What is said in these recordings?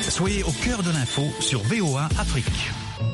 Soyez au cœur de l'info sur VOA Afrique.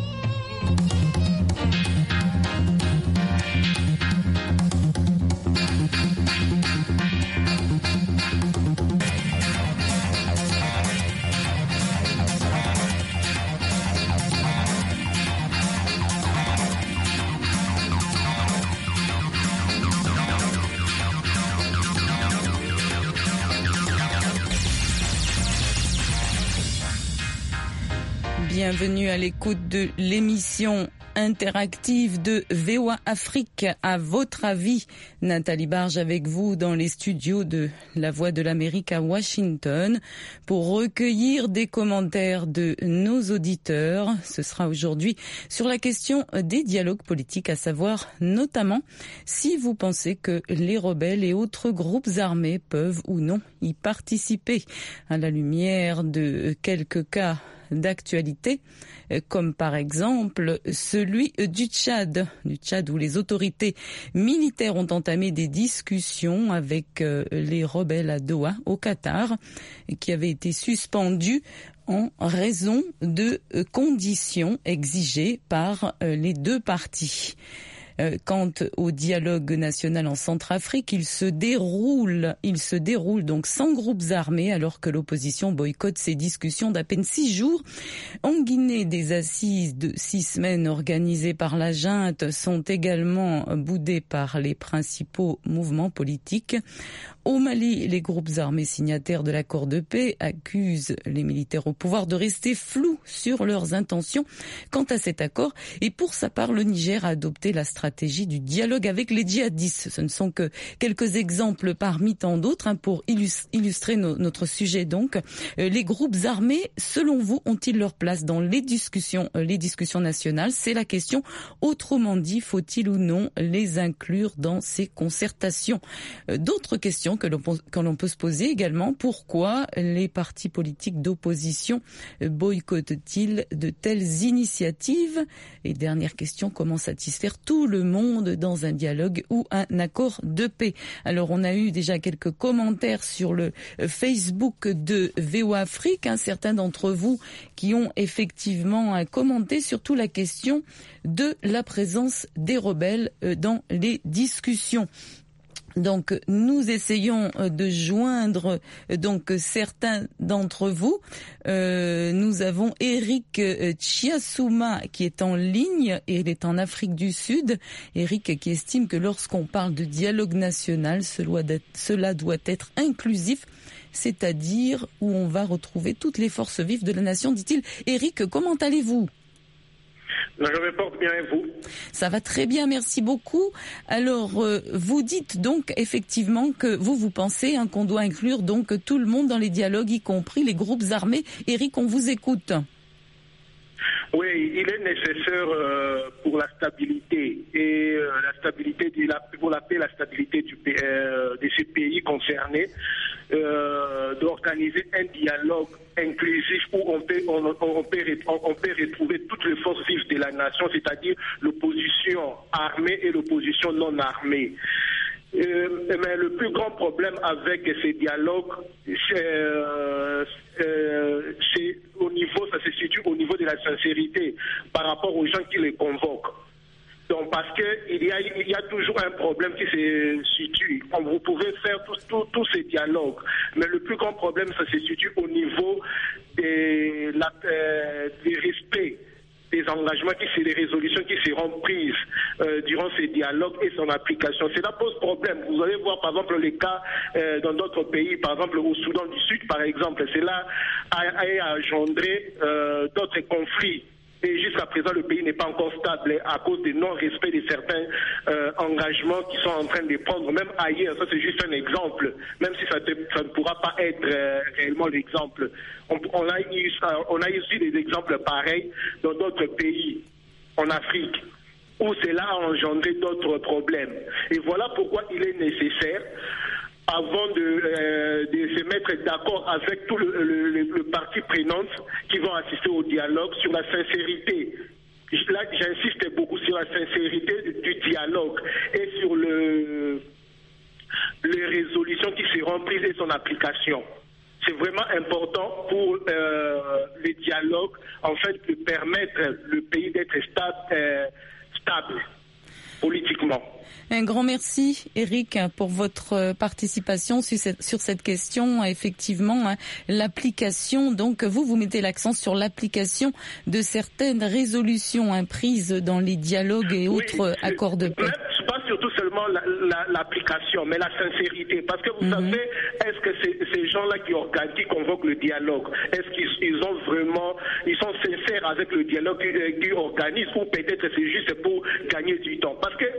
Bienvenue à l'écoute de l'émission interactive de VOA Afrique. À votre avis, Nathalie Barge avec vous dans les studios de La Voix de l'Amérique à Washington pour recueillir des commentaires de nos auditeurs. Ce sera aujourd'hui sur la question des dialogues politiques, à savoir notamment si vous pensez que les rebelles et autres groupes armés peuvent ou non y participer, à la lumière de quelques cas d'actualité, comme par exemple celui du Tchad où les autorités militaires ont entamé des discussions avec les rebelles à Doha, au Qatar, qui avaient été suspendues en raison de conditions exigées par les deux parties. Quant au dialogue national en Centrafrique, il se déroule donc sans groupes armés alors que l'opposition boycotte ces discussions d'à peine 6 jours. En Guinée, des assises de 6 semaines organisées par la junte sont également boudées par les principaux mouvements politiques. Au Mali, les groupes armés signataires de l'accord de paix accusent les militaires au pouvoir de rester flous sur leurs intentions quant à cet accord. Et pour sa part, le Niger a adopté la stratégie du dialogue avec les djihadistes. Ce ne sont que quelques exemples parmi tant d'autres pour illustrer notre sujet. Donc, les groupes armés, selon vous, ont-ils leur place dans les discussions nationales? C'est la question. Autrement dit, faut-il ou non les inclure dans ces concertations? D'autres questions que l'on peut se poser également: pourquoi les partis politiques d'opposition boycottent-ils de telles initiatives? Et dernière question, comment satisfaire tout le monde dans un dialogue ou un accord de paix? Alors, on a eu déjà quelques commentaires sur le Facebook de VOA Afrique, certains d'entre vous qui ont effectivement commenté surtout la question de la présence des rebelles dans les discussions. Donc, nous essayons de joindre certains d'entre vous. Nous avons Eric Chiassouma qui est en ligne et il est en Afrique du Sud. Eric qui estime que lorsqu'on parle de dialogue national, cela doit être inclusif, c'est-à-dire où on va retrouver toutes les forces vives de la nation, dit-il. Eric, comment allez-vous ? Je me porte bien, et vous? Ça va très bien, merci beaucoup. Alors, vous dites donc effectivement que vous pensez qu'on doit inclure donc tout le monde dans les dialogues, y compris les groupes armés. Eric, on vous écoute. Oui, il est nécessaire pour la stabilité et la stabilité pour la paix, la stabilité de ces pays concernés, d'organiser un dialogue inclusif où on peut retrouver toutes les forces vives de la nation, c'est-à-dire l'opposition armée et l'opposition non armée. Mais le plus grand problème avec ces dialogues, c'est au niveau, ça se situe au niveau de la sincérité par rapport aux gens qui les convoquent. Donc, parce qu'il y a toujours un problème qui se situe. Vous pouvez faire tous ces dialogues, mais le plus grand problème, ça se situe au niveau du respect des engagements, des résolutions qui seront prises durant ces dialogues et son application. Cela pose problème. Vous allez voir par exemple les cas dans d'autres pays, par exemple au Soudan du Sud par exemple. Cela a engendré d'autres conflits. Et jusqu'à présent, le pays n'est pas encore stable à cause du non-respect de certains engagements qui sont en train de prendre, même ailleurs. Ça, c'est juste un exemple, même si ça ne pourra pas être réellement l'exemple. On a eu aussi des exemples pareils dans d'autres pays en Afrique, où cela a engendré d'autres problèmes. Et voilà pourquoi il est nécessaire, avant de se mettre d'accord avec tout le parti prenante qui vont assister au dialogue, sur la sincérité. Là, j'insiste beaucoup sur la sincérité du dialogue et sur les résolutions qui seront prises et son application. c'est vraiment important pour le dialogue, en fait, de permettre le pays d'être stable politiquement. Un grand merci, Eric, pour votre participation sur cette question. Effectivement, l'application, donc vous mettez l'accent sur l'application de certaines résolutions prises dans les dialogues et autres accords de paix. Pas surtout seulement l'application, mais la sincérité. Parce que vous savez, est-ce que ces gens-là qui convoquent le dialogue, est-ce qu'ils sont sincères avec le dialogue qu'ils organisent, ou peut-être c'est juste pour gagner du temps? Parce que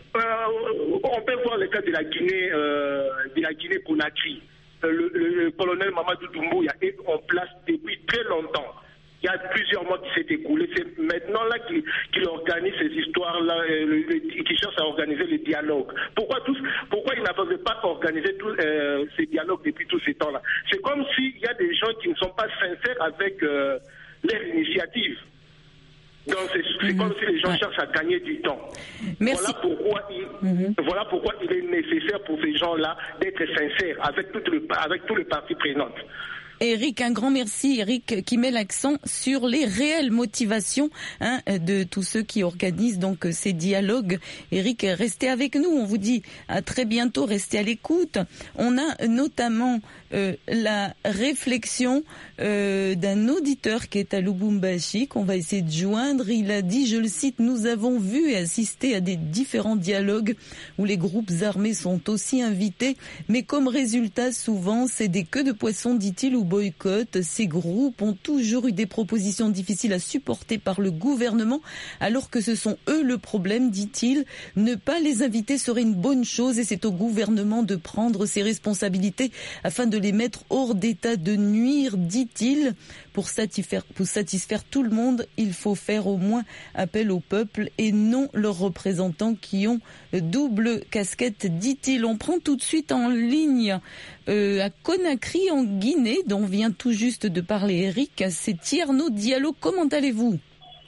on peut voir le cas de la Guinée-Conakry. Le colonel Mamadou Doumbouya est en place depuis très longtemps. Il y a plusieurs mois qui s'est écoulé. C'est maintenant là qu'il organise ces histoires-là, qu'il cherche à organiser le dialogue. Pourquoi il n'avait pas organisé tous ces dialogues depuis tous ces temps-là? C'est comme s'il y a des gens qui ne sont pas sincères avec leur initiative. Donc c'est comme si les gens cherchent à gagner du temps. Merci. Voilà pourquoi il est nécessaire pour ces gens-là d'être sincères avec tous les parties prenantes. Eric, un grand merci, Eric, qui met l'accent sur les réelles motivations de tous ceux qui organisent donc ces dialogues. Eric, restez avec nous, on vous dit à très bientôt, restez à l'écoute. On a notamment la réflexion d'un auditeur qui est à Lubumbashi, qu'on va essayer de joindre. Il a dit, je le cite, « Nous avons vu et assisté à des différents dialogues où les groupes armés sont aussi invités, mais comme résultat, souvent, c'est des queues de poisson, dit-il, ou boycott. Ces groupes ont toujours eu des propositions difficiles à supporter par le gouvernement, alors que ce sont eux le problème, dit-il. Ne pas les inviter serait une bonne chose et c'est au gouvernement de prendre ses responsabilités afin de les mettre hors d'état de nuire, dit-il. Pour satisfaire tout le monde, il faut faire au moins appel au peuple et non leurs représentants qui ont double casquette, dit-il. On prend tout de suite en ligne à Conakry, en Guinée, dont vient tout juste de parler Eric. C'est Tierno Diallo. Comment allez-vous?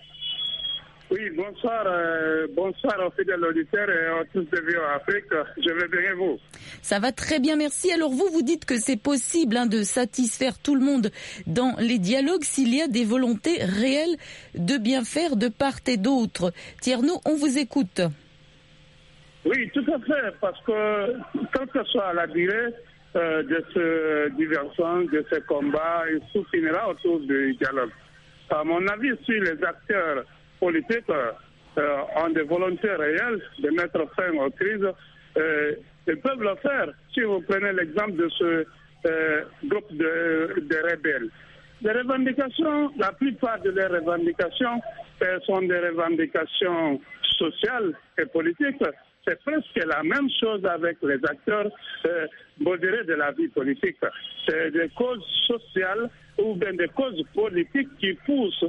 Oui, bonsoir aux fidèles auditeurs et à tous de VOA Afrique. Je vais bien et vous? Ça va très bien, merci. Alors vous dites que c'est possible de satisfaire tout le monde dans les dialogues s'il y a des volontés réelles de bien faire de part et d'autre. Tierno, on vous écoute. Oui, tout à fait, parce que quelle que soit la durée de ce diversion, de ce combat, il se finira autour du dialogue. À mon avis, si les acteurs politiques ont des volontés réelles de mettre fin aux crises, ils peuvent le faire. Si vous prenez l'exemple de ce groupe de rebelles, les revendications, la plupart de leurs revendications sont des revendications sociales et politiques. C'est presque la même chose avec les acteurs modérés de la vie politique. C'est des causes sociales ou bien des causes politiques qui poussent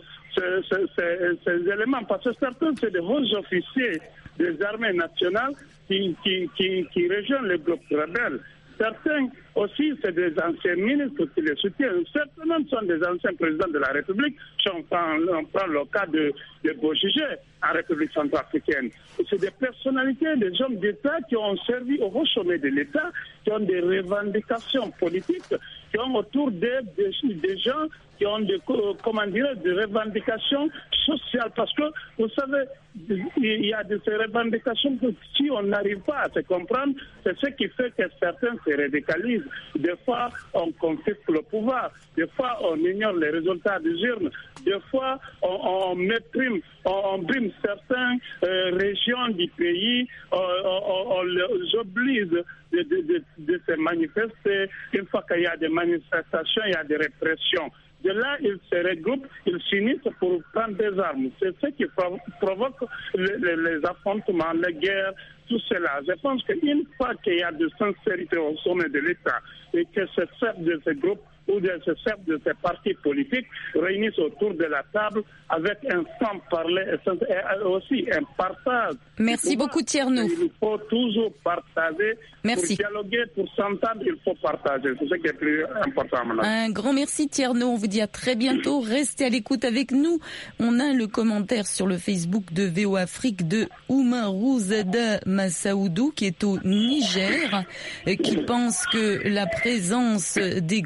ces éléments. Parce que certains, c'est des hauts officiers des armées nationales qui rejoignent les groupes rebelles. Certains aussi, c'est des anciens ministres qui les soutiennent. Certains sont des anciens présidents de la République. Si on prend le cas de Bojigé en République centrafricaine. C'est des personnalités, des hommes d'État qui ont servi au haut sommet de l'État, qui ont des revendications politiques, qui ont autour des gens qui ont des revendications sociales. Parce que, vous savez, il y a de ces revendications que si on n'arrive pas à se comprendre, c'est ce qui fait que certains se radicalisent. Des fois, on confisque le pouvoir. Des fois, on ignore les résultats des urnes. Des fois, on brime certaines régions du pays. On les oblige de se manifester. Une fois qu'il y a des manifestations, il y a des répressions. De là, ils se regroupent, ils s'unissent pour prendre des armes. C'est ce qui provoque les affrontements, les guerres, tout cela. Je pense qu'une fois qu'il y a de sincérité au sommet de l'État et que ces chefs de ces groupes ou de ces chefs de ces partis politiques réunissent autour de la table avec un sans-parler et aussi un partage. Merci beaucoup, Tierno. Il faut toujours partager. Merci. Pour dialoguer, pour s'entendre, il faut partager. C'est ce qui est plus important maintenant. Un grand merci, Tierno. On vous dit à très bientôt. Restez à l'écoute avec nous. On a le commentaire sur le Facebook de VOA Afrique de Oumarou Zada Massaoudou, qui est au Niger, qui pense que la présence des groupes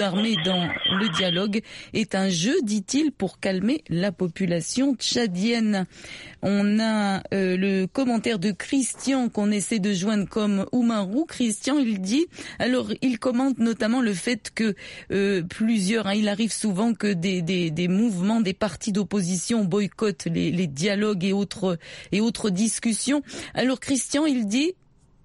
armés dans le dialogue est un jeu, dit-il, pour calmer la population tchadienne. On a le commentaire de Christian qu'on essaie de joindre comme Oumarou. Christian, il dit, alors il commente notamment le fait que il arrive souvent que des mouvements, des partis d'opposition boycottent les dialogues et autres discussions. Alors Christian, il dit,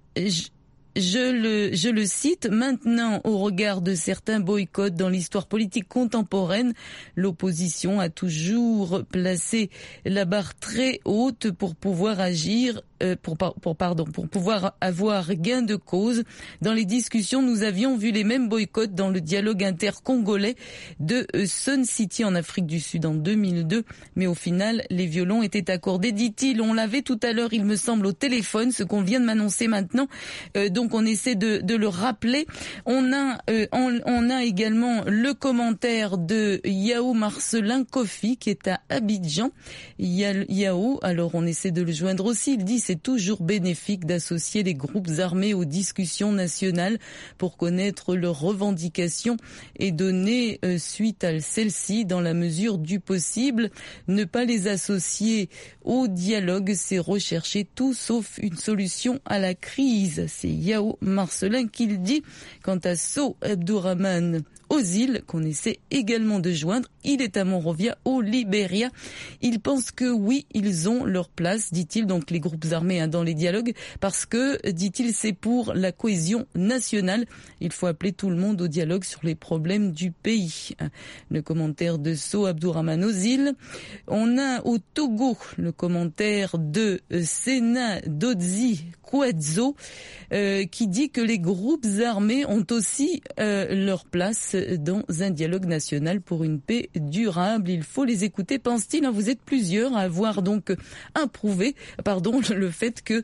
je le cite, maintenant, au regard de certains boycotts dans l'histoire politique contemporaine, l'opposition a toujours placé la barre très haute pour pouvoir agir, pour pouvoir avoir gain de cause. Dans les discussions, nous avions vu les mêmes boycotts dans le dialogue intercongolais de Sun City en Afrique du Sud en 2002, mais au final, les violons étaient accordés, dit-il. On l'avait tout à l'heure, il me semble, au téléphone, ce qu'on vient de m'annoncer maintenant. Donc on essaie de le rappeler. On a également le commentaire de Yao Marcelin Kofi qui est à Abidjan. Yao, alors on essaie de le joindre aussi. Il dit c'est toujours bénéfique d'associer les groupes armés aux discussions nationales pour connaître leurs revendications et donner suite à celles-ci dans la mesure du possible. Ne pas les associer au dialogue, c'est rechercher tout sauf une solution à la crise. C'est Yao Marcelin qui le dit. Quant à So Abdourahmane Ozil, qu'on essaie également de joindre, il est à Monrovia, au Libéria. Il pense que oui, ils ont leur place, dit-il, donc les groupes armés dans les dialogues, parce que, dit-il, c'est pour la cohésion nationale. Il faut appeler tout le monde au dialogue sur les problèmes du pays. Le commentaire de So Abdourahmane Ozil. On a au Togo le commentaire de Sena Dodzi Kouadzo, qui dit que les groupes armés ont aussi leur place dans un dialogue national pour une paix durable. Il faut les écouter, pense-t-il. Vous êtes plusieurs à avoir donc approuvé, le fait que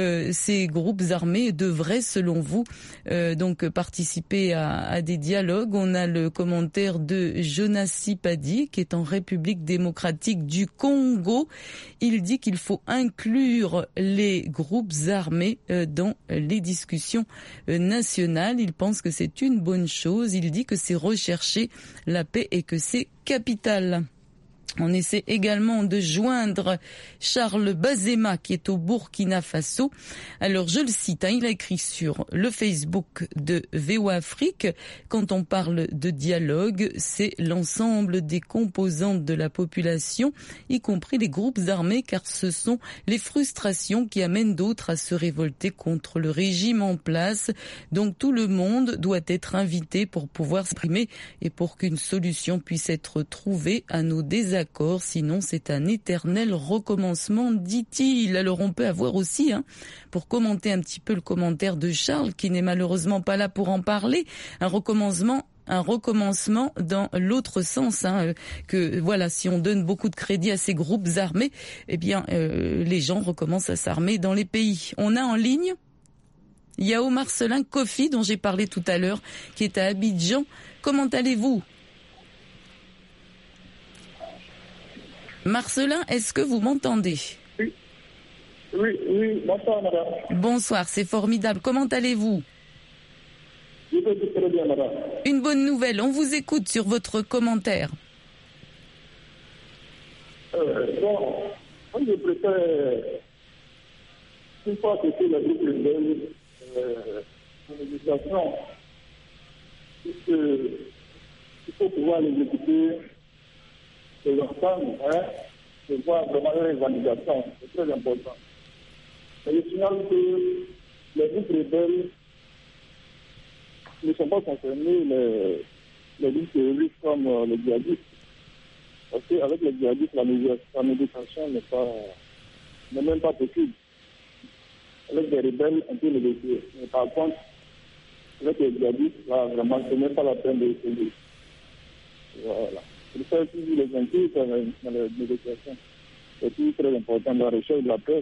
ces groupes armés devraient, selon vous, donc participer à des dialogues. On a le commentaire de Jonas Sipadi, qui est en République démocratique du Congo. Il dit qu'il faut inclure les groupes armés dans les discussions nationales. Il pense que c'est une bonne chose. Il dit que c'est rechercher la paix et que c'est capital. On essaie également de joindre Charles Bazema qui est au Burkina Faso. Alors je le cite, il a écrit sur le Facebook de VOA Afrique, quand on parle de dialogue, c'est l'ensemble des composantes de la population, y compris les groupes armés, car ce sont les frustrations qui amènent d'autres à se révolter contre le régime en place. Donc tout le monde doit être invité pour pouvoir s'exprimer et pour qu'une solution puisse être trouvée à nos désaccords. Sinon c'est un éternel recommencement, dit-il. Alors on peut avoir aussi, pour commenter un petit peu le commentaire de Charles, qui n'est malheureusement pas là pour en parler, un recommencement dans l'autre sens, que voilà, si on donne beaucoup de crédit à ces groupes armés, les gens recommencent à s'armer dans les pays. On a en ligne Yao Marcelin Kofi, dont j'ai parlé tout à l'heure, qui est à Abidjan. Comment allez-vous ? Marcelin, est-ce que vous m'entendez ? Oui, bonsoir madame. Bonsoir, c'est formidable. Comment allez-vous ? Je vais très bien madame. Une bonne nouvelle, on vous écoute sur votre commentaire. Moi je préfère, une fois que c'est la groupe rebelle, la législation, il faut pouvoir les écouter. Les enfants, de voir vraiment les validations, c'est très important. Mais je signale que les groupes rebelles ne sont pas concernés les groupes terroristes comme les djihadistes. Parce qu'avec les djihadistes, la négociation n'est même pas possible. Avec des rebelles, on peut négocier. Mais par contre, avec les djihadistes, là, vraiment, ce n'est pas la peine de essayer. Voilà. Il faut aussi les inclure dans les négociations. C'est tout très important dans la recherche de la paix.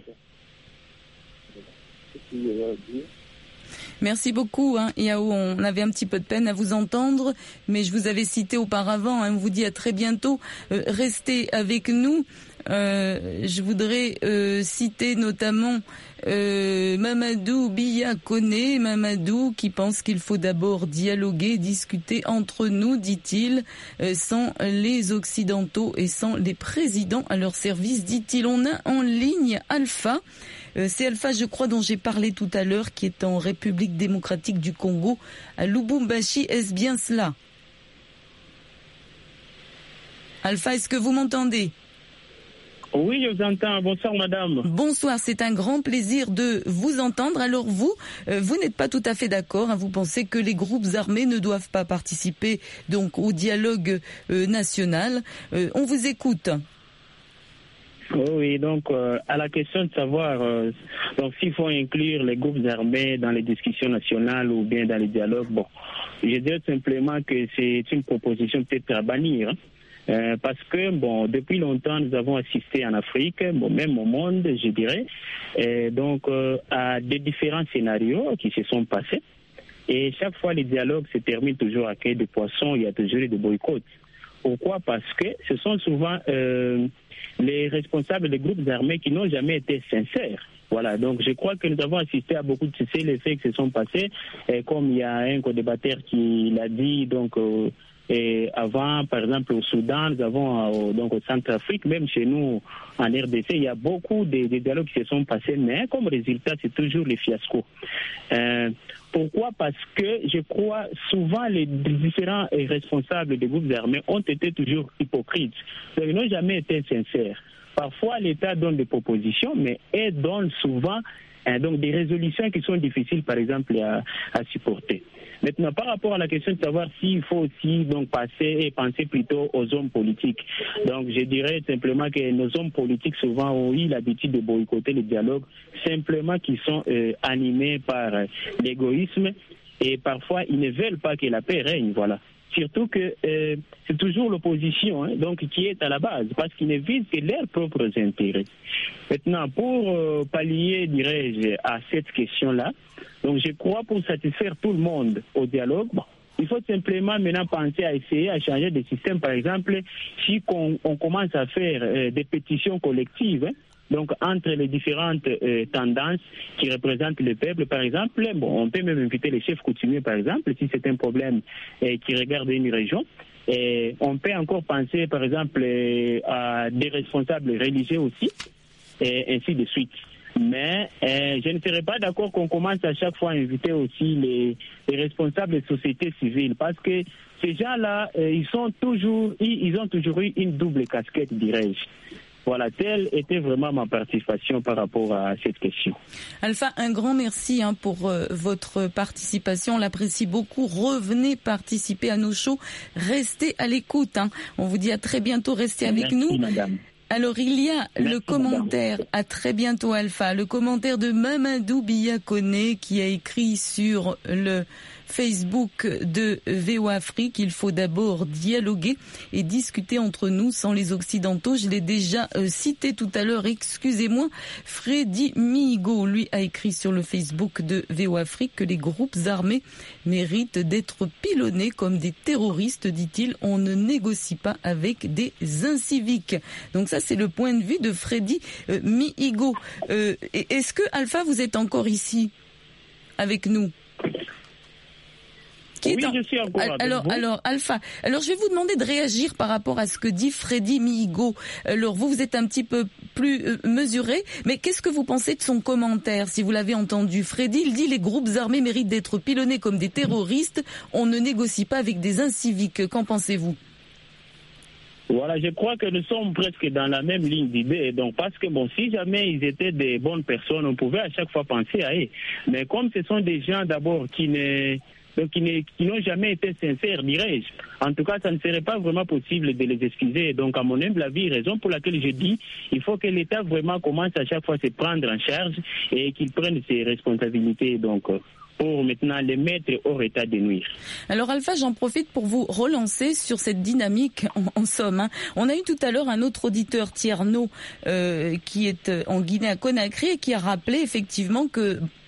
Merci beaucoup, Yao. On avait un petit peu de peine à vous entendre, mais je vous avais cité auparavant. On vous dit à très bientôt. Restez avec nous. Je voudrais citer notamment Mamadou Biya Koné, Mamadou qui pense qu'il faut d'abord dialoguer, discuter entre nous, dit-il, sans les Occidentaux et sans les présidents à leur service, dit-il. On a en ligne Alpha. C'est Alpha, je crois, dont j'ai parlé tout à l'heure, qui est en République démocratique du Congo, à Lubumbashi. Est-ce bien cela? Alpha, est-ce que vous m'entendez? Oui, je vous entends. Bonsoir, madame. Bonsoir, c'est un grand plaisir de vous entendre. Alors vous n'êtes pas tout à fait d'accord, hein, vous pensez que les groupes armés ne doivent pas participer donc au dialogue national. On vous écoute. Oui, donc à la question de savoir donc s'il faut inclure les groupes armés dans les discussions nationales ou bien dans les dialogues, bon, je dirais simplement que c'est une proposition peut-être à bannir. Parce que bon, depuis longtemps, nous avons assisté en Afrique, bon, même au monde, je dirais, à des différents scénarios qui se sont passés. Et chaque fois, les dialogues se terminent toujours à quai de poisson, il y a toujours des boycotts. Pourquoi? Parce que ce sont souvent les responsables des groupes armés qui n'ont jamais été sincères. Voilà, donc je crois que nous avons assisté à beaucoup de les faits qui se sont passés, comme il y a un co-débatteur qui l'a dit, donc et avant, par exemple, au Soudan, nous avons donc au Centrafrique, même chez nous en RDC, il y a beaucoup de dialogues qui se sont passés, mais comme résultat, c'est toujours les fiascos. Pourquoi? Parce que je crois souvent les différents responsables des groupes armés ont été toujours hypocrites. Ils n'ont jamais été sincères. Parfois, l'État donne des propositions, mais elle donne souvent donc des résolutions qui sont difficiles, par exemple, à supporter. Maintenant, par rapport à la question de savoir s'il faut aussi donc penser plutôt aux hommes politiques. Donc, je dirais simplement que nos hommes politiques souvent ont eu l'habitude de boycotter les dialogues, simplement qu'ils sont animés par l'égoïsme et parfois ils ne veulent pas que la paix règne. Voilà. Surtout que c'est toujours l'opposition donc qui est à la base, parce qu'ils ne visent que leurs propres intérêts. Maintenant, pour pallier, dirais-je, à cette question-là, donc je crois pour satisfaire tout le monde au dialogue, bon, il faut simplement maintenant penser à essayer à changer de système. Par exemple, si on commence à faire des pétitions collectives, donc entre les différentes tendances qui représentent le peuple, par exemple, bon, on peut même inviter les chefs coutumiers, par exemple, si c'est un problème qui regarde une région. Et on peut encore penser, par exemple, à des responsables religieux aussi, et ainsi de suite. Mais je ne serais pas d'accord qu'on commence à chaque fois à inviter aussi les responsables de société civile, parce que ces gens-là, ils ont toujours eu une double casquette, dirais-je. Voilà, telle était vraiment ma participation par rapport à cette question. Alpha, un grand merci pour votre participation. On l'apprécie beaucoup. Revenez participer à nos shows. Restez à l'écoute. On vous dit à très bientôt. Restez avec nous. Madame. Alors, il y a le commentaire, madame. À très bientôt Alpha, le commentaire de Mamadou Biya Koné qui a écrit sur le Facebook de VOA Afrique. Il faut d'abord dialoguer et discuter entre nous sans les Occidentaux. Je l'ai déjà cité tout à l'heure, excusez-moi. Freddy Mihigo, lui, a écrit sur le Facebook de VOA Afrique que les groupes armés méritent d'être pilonnés comme des terroristes, dit-il. On ne négocie pas avec des inciviques. Donc ça, c'est le point de vue de Freddy Mihigo. Est-ce que, Alpha, vous êtes encore ici avec nous? Oui, je suis encore avec vous. Alors, Alpha, je vais vous demander de réagir par rapport à ce que dit Freddy Mihigo. Alors, vous êtes un petit peu plus mesuré, mais qu'est-ce que vous pensez de son commentaire, si vous l'avez entendu? Freddy, il dit les groupes armés méritent d'être pilonnés comme des terroristes, on ne négocie pas avec des inciviques. Qu'en pensez-vous? Voilà, je crois que nous sommes presque dans la même ligne d'idée. Donc, parce que bon, si jamais ils étaient des bonnes personnes, on pouvait à chaque fois penser à eux. Mais comme ce sont des gens d'abord qui n'ont jamais été sincères, dirais-je. En tout cas, ça ne serait pas vraiment possible de les excuser. Donc, à mon humble avis, raison pour laquelle je dis, il faut que l'État vraiment commence à chaque fois à se prendre en charge et qu'il prenne ses responsabilités. Donc, pour maintenant les mettre hors état de nuire. Alors Alpha, j'en profite pour vous relancer sur cette dynamique en somme. On a eu tout à l'heure un autre auditeur, Tierno, qui est en Guinée à Conakry et qui a rappelé effectivement que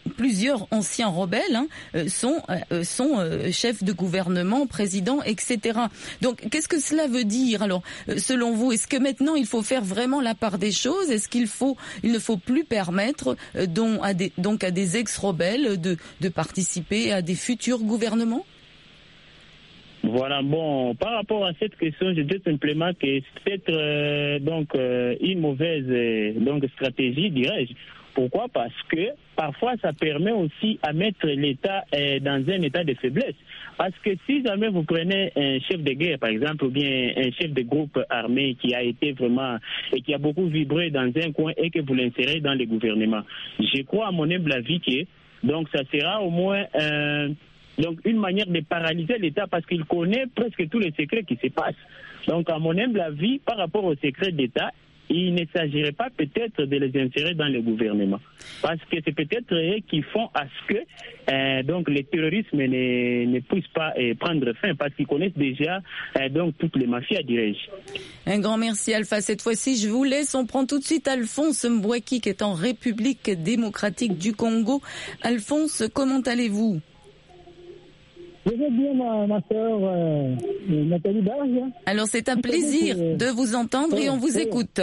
plusieurs anciens rebelles sont chefs de gouvernement, présidents, etc. Donc, qu'est-ce que cela veut dire? Alors, selon vous, est-ce que maintenant il faut faire vraiment la part des choses? Est-ce qu'il ne faut plus permettre à des ex-rebelles de participer à des futurs gouvernements? Voilà, bon, par rapport à cette question, je dis simplement que c'est peut-être une mauvaise stratégie, dirais-je. Pourquoi? Parce que parfois ça permet aussi à mettre l'État dans un état de faiblesse. Parce que si jamais vous prenez un chef de guerre, par exemple, ou bien un chef de groupe armé qui a été vraiment et qui a beaucoup vibré dans un coin et que vous l'insérez dans le gouvernement, je crois à mon humble avis que donc ça sera au moins donc une manière de paralyser l'État parce qu'il connaît presque tous les secrets qui se passent. Donc à mon humble avis, par rapport aux secrets d'État, il ne s'agirait pas peut-être de les insérer dans le gouvernement. Parce que c'est peut-être eux qui font à ce que donc le terrorisme ne puisse pas prendre fin parce qu'ils connaissent déjà donc toutes les mafias, dirais-je. Un grand merci Alpha. Cette fois-ci, je vous laisse. On prend tout de suite Alphonse Mboueki qui est en République démocratique du Congo. Alphonse, comment allez-vous? Je vais bien, ma sœur Nathalie Barge. Alors, c'est un plaisir de vous entendre et on vous écoute.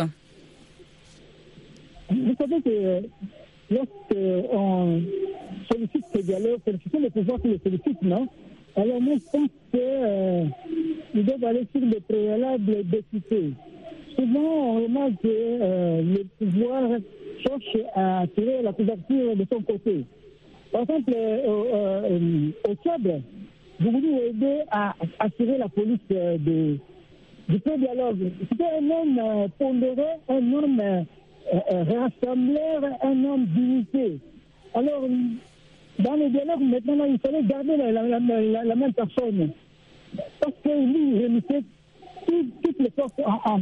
Vous savez que lorsqu'on sollicite ce dialogue, solliciter le pouvoir qui le sollicite, non? Alors, moi, je pense qu'ils doivent aller sur des préalables d'équité. Souvent, on remarque que le pouvoir cherche à tirer la couverture de son côté. Par exemple, au Tchad, vous voulez aider à assurer la police du dialogue. C'était un homme pondéré, un homme rassembleur, un homme d'unité. Alors, dans le dialogue, maintenant, il fallait garder la même personne. Parce que lui, il réunissait toutes les forces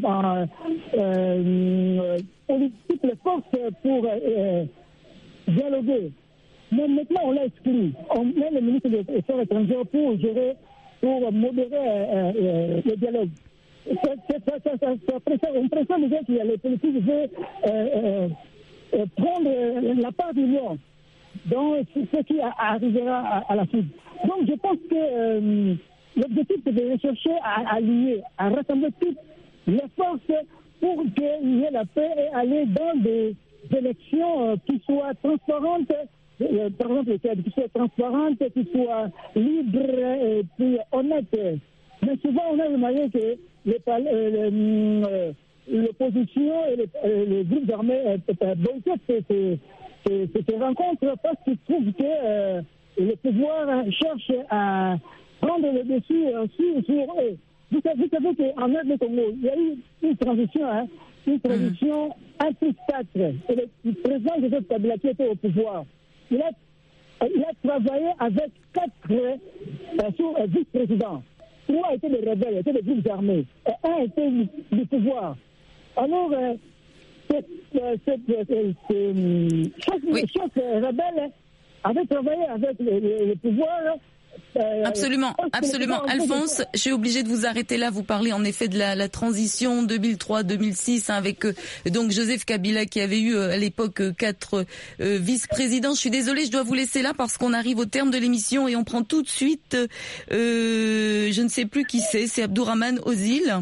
toutes les forces pour dialoguer. Mais maintenant, on l'a exclu. On met le ministre des Affaires étrangères pour modérer le dialogue. On préfère dire que les politiques veulent prendre la part du lion dans ce qui arrivera à la suite. Donc, je pense que l'objectif, c'est de rechercher à allier, à rassembler toutes les forces pour qu'il y ait la paix et aller dans des élections qui soient transparentes. Par exemple, qui soit transparente, qui soit libre et puis honnête. Mais souvent, on a remarqué que l'opposition et les groupes armés boycottent ces rencontres parce qu'ils trouvent que le pouvoir cherche à prendre le dessus sur eux. Vous savez qu'en Inde Congo, il y a eu une transition un plus 4. Et le président Joseph Kabila qui était au pouvoir, il a travaillé avec 4 vice-présidents. 3 étaient des rebelles, étaient des groupes armés. Et 1 était du pouvoir. Alors, chaque rebelle avait travaillé avec le pouvoir. Absolument. Alphonse, je suis obligée de vous arrêter là. Vous parlez en effet de la transition 2003-2006 avec donc Joseph Kabila qui avait eu à l'époque 4 vice-présidents. Je suis désolée, je dois vous laisser là parce qu'on arrive au terme de l'émission et on prend tout de suite, je ne sais plus qui c'est Abdourahmane Ozil.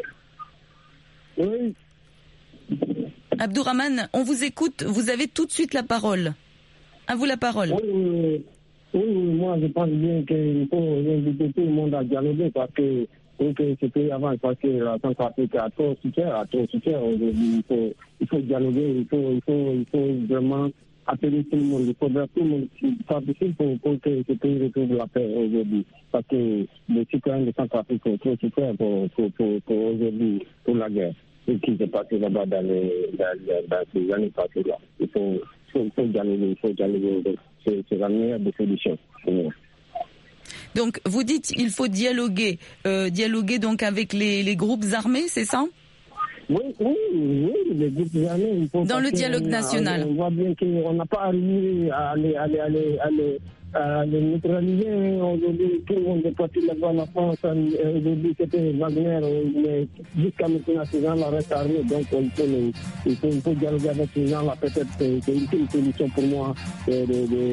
Oui. Abdourahmane, on vous écoute, vous avez tout de suite la parole. À vous la parole. Oui, moi je pense bien qu'il faut inviter tout le monde à dialoguer parce que ce pays avance, parce que la Centrafrique a trop souffert aujourd'hui. Il faut dialoguer, il faut vraiment appeler tout le monde. Il faudra tout le monde participer pour que ce pays retrouve la paix aujourd'hui. Parce que les citoyens de Centrafrique ont trop souffert pour aujourd'hui, pour la guerre. Et qui s'est passé là-bas dans les années passées là. Il faut dialoguer, c'est la meilleure des solutions. Donc, vous dites il faut dialoguer donc avec les groupes armés, c'est ça? Oui, les groupes armés. Dans le dialogue national. On voit bien qu'on n'a pas arrivé à les neutraliser. Aujourd'hui, tout le monde est parti là-bas en France. Aujourd'hui, c'était Wagner, mais jusqu'à maintenant, ces gens-là restent armés. Donc, il faut dialoguer avec ces gens-là. Peut-être c'est une solution pour moi de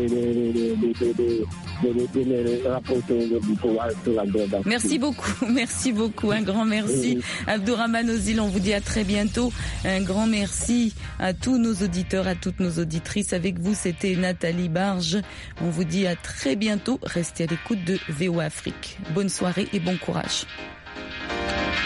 les rapprocher du pouvoir sur la guerre. Merci beaucoup, un grand merci. Abdourahmane Ozil, on vous dit à très bientôt. Un grand merci à tous nos auditeurs, à toutes nos auditrices. Avec vous, c'était Nathalie Barge. On vous dit à très bientôt. Restez à l'écoute de VOA Afrique. Bonne soirée et bon courage.